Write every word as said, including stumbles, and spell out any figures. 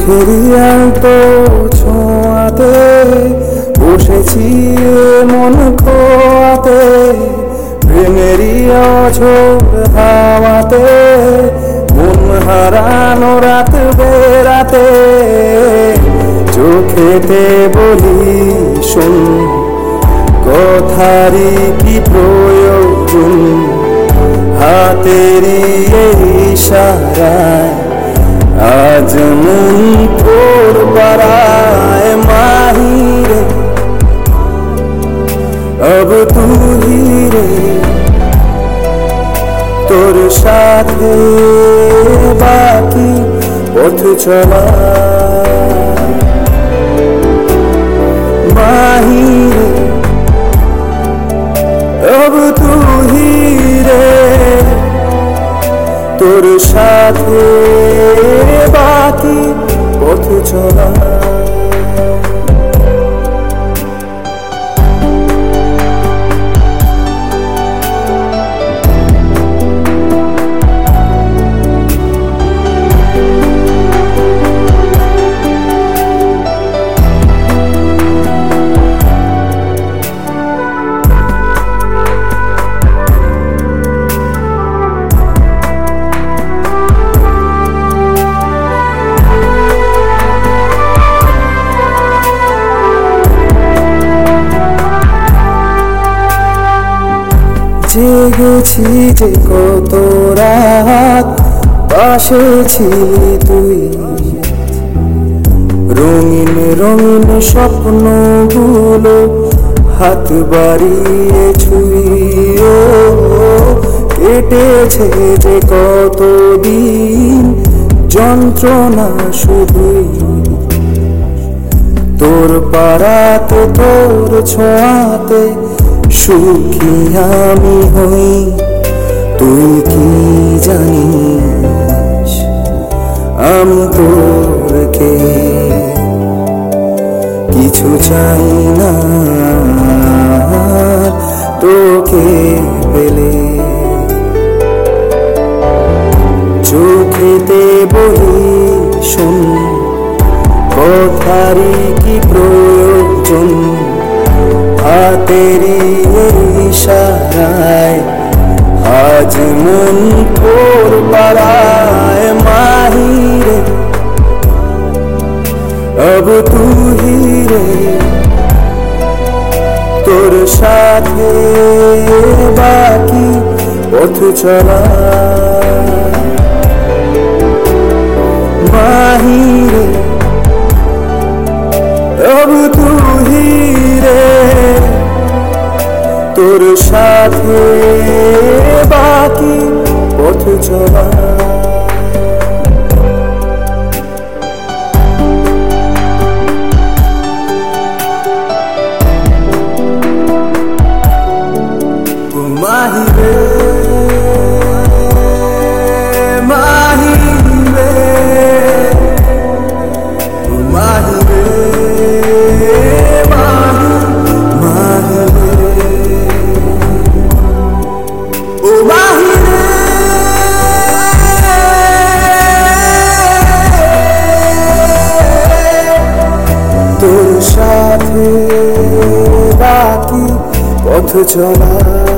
চোখেরই আলতো ছোঁয়াতে বসেছি মন খোয়াতে, প্রেমেরই অঝোর হাওয়াতে মন হারানো রাত বেরাতে। চোখেতে বলি শোন, কথারই কি প্রয়োজন, হাতেরই ইশারায় আজ মন তোর পাড়ায়। মাহিরে अब तू ही রে, তোর সাথে বাকি পথ চলা। মাহিরে अब तू ही রে, তোর সাথে বাকি পথ চলা। জেগেছি যে কত রাত পাশে ছিলি তুই, রঙিন রঙিন স্বপ্নগুলো হাত বাড়িয়ে ছুঁয়ে। কেটেছে যে কত দিন যন্ত্রণা শুধুই, তোর পাড়াতে তোর ছোঁয়াতে সুখী আমি হই। তুই কি জানিস আমি তোরকে কিছু চাই না, তোকে পেলে চোখেতে বলি শোন, কথারই কি প্রয়োজন, হাতেরই ইশারায় আজ মন তোর পাড়ায়। মাহিরে अब तू ही রে, তোর সাথে বাকি পথ চলা। মাহিরে अब तू ही রে, তোর সাথে বাকি পথ চলা। মাহিরে মাহিরে মাহিরে তোর সাথে বাকি পথ চলা।